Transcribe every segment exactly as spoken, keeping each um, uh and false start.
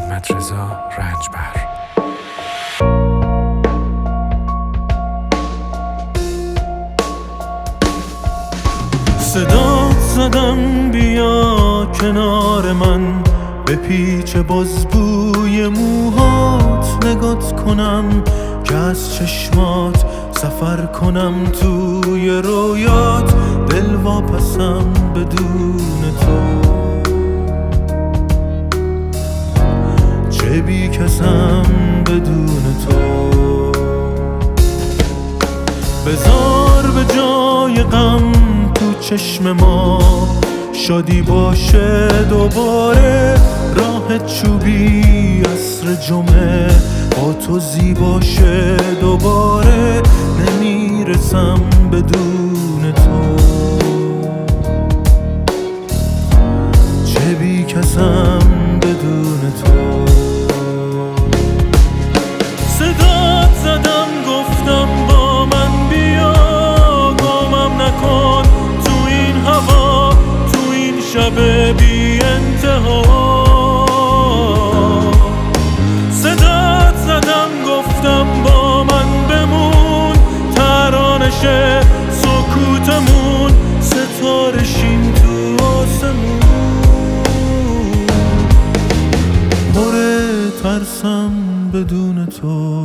محمدرضا رنجبر. صدات زدم بیا کنار من، به پیچ باز بوی موهات نگات کنم، که از چشمات سفر کنم توی رویات، دل واپسم بدون تو، چه بی کسم بدون تو. بذار به جای غم تو چشم ما شادی باشه دوباره، راه چوبی عصر جمعه با تو زیباشه دوباره، نمیرسم بدون تو، چه بی کسم بدون تو. صدات زدم گفتم با من بیا، گمم نکن تو این هوا، تو این شب بی انتها. صدات زدم گفتم با من بمون، ترانش سکوتمون ستارشین تو آسمون. پر ترسم بدون تو،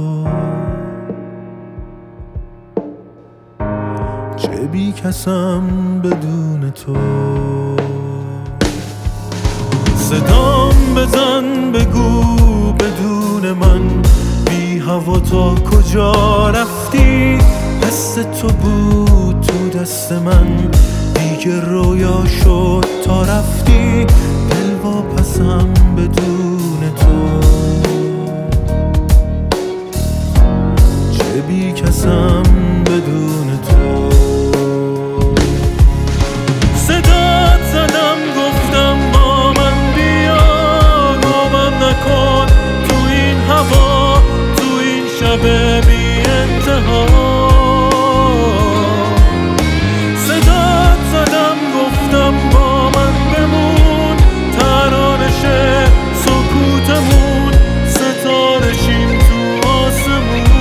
چه بی کسم بدون تو. صدام بزن بگو بدون من، بی هوا تا کجا رفتی، حس تو بود تو دست من، دیگه رویا شد تا رفتی، دل واپسم بدون تو، چه بی کسم بدون تو. صدات زدم گفتم با من بیا، گمم نکن تو این هوا، تو این شب بی انتها. صدات زدم گفتم با من بمون، ترانش سکوتمون ستارشین تو آسمون.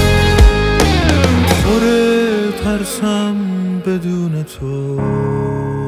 ترسم بدون تو.